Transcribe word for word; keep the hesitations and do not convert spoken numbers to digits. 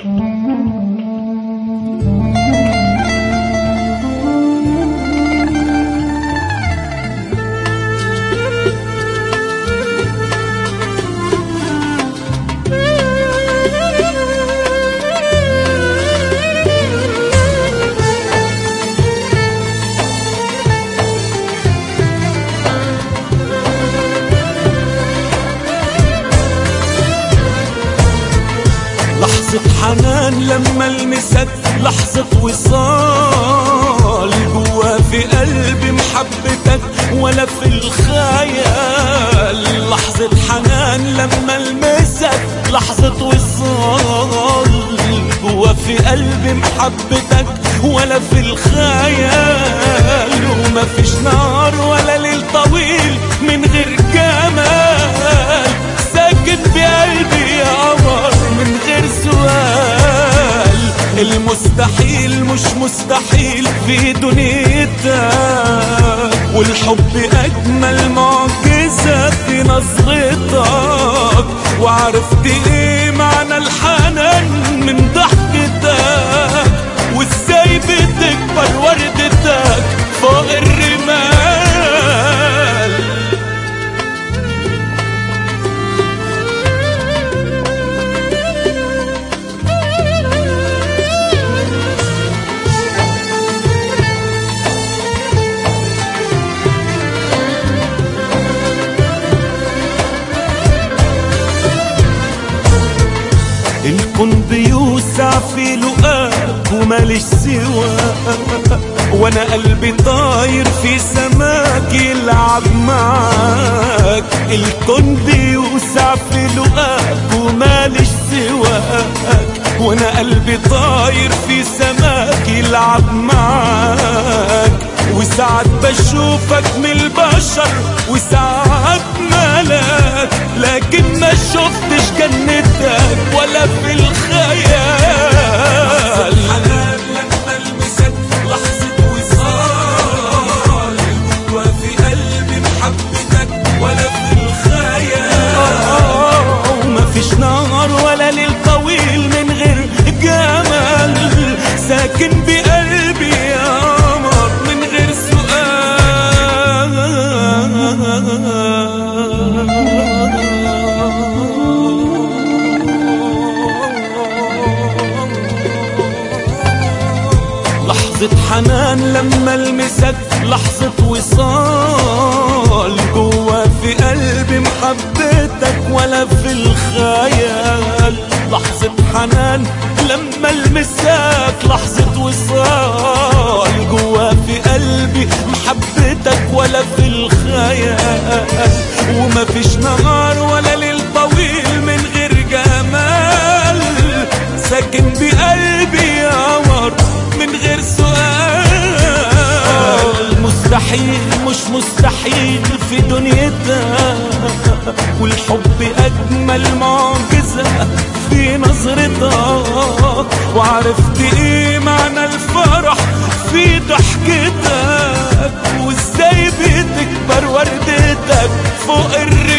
لحظة حنان لما المسك، لحظة وصال جوا في قلبي محبتك ولا في الخيال. لحظة حنان لما المسك، لحظة وصال جوا في قلبي محبتك ولا في الخيال. وما فيش نهار ولا ليل طويل من غير جمال ساكن بقلبي يا قمر من غير سؤال. المستحيل مش مستحيل في دنيتك، والحب أجمل معجزة في نظرتك. وعرفت ايه معنى الحنان من ضحكتك، وازاي بتكبر وردتك فوق الرمال. الكون بيوسع في لقاك وماليش سواك، وانا قلبي طاير في سماك يلعب معاك. الكون بيوسع في لقاك وماليش سواك، وانا قلبي طاير في سماك يلعب معاك. وساعات بشوفك من البشر وساعات ملاك، لكن ما شفتش جنتك ولا في الخيال. حنان لما المسك، لحظة وصال جوا في قلبي محبتك ولا في الخيال. وما فيش نهار ولا ليل طويل من غير جمال ساكن بقلبي يا قمر من غير سؤال. لحظة حنان لما المسك، لحظة وصال جوا في قلبي محبتك ولا في الخيال. لحظة حنان لما المسك، لحظة وصال جوا في قلبي محبتك ولا في الخيال. وما فيش نهار ولا ليل طويل من غير جمال ساكن بقلبي يا قمر من غير سؤال. مستحيل مش مستحيل في دنيتك، والحب أجمل معجزة في نظرتك. وعرفت ايه معنى الفرح في ضحكتك، وازاي بتكبر وردتك فوق الرمال.